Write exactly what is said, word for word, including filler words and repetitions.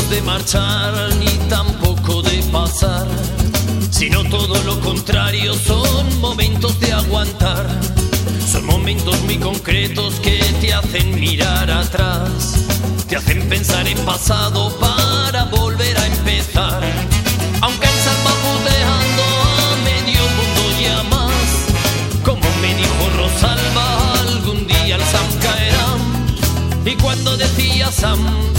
de marchar ni tampoco de pasar, sino todo lo contrario, son momentos de aguantar. Son momentos muy concretos que te hacen mirar atrás, te hacen pensar en pasado para volver a empezar. Aunque el salvaputeando a medio mundo ya más, como me dijo Rosalba, algún día el Sam caerá. Y cuando decía Sam,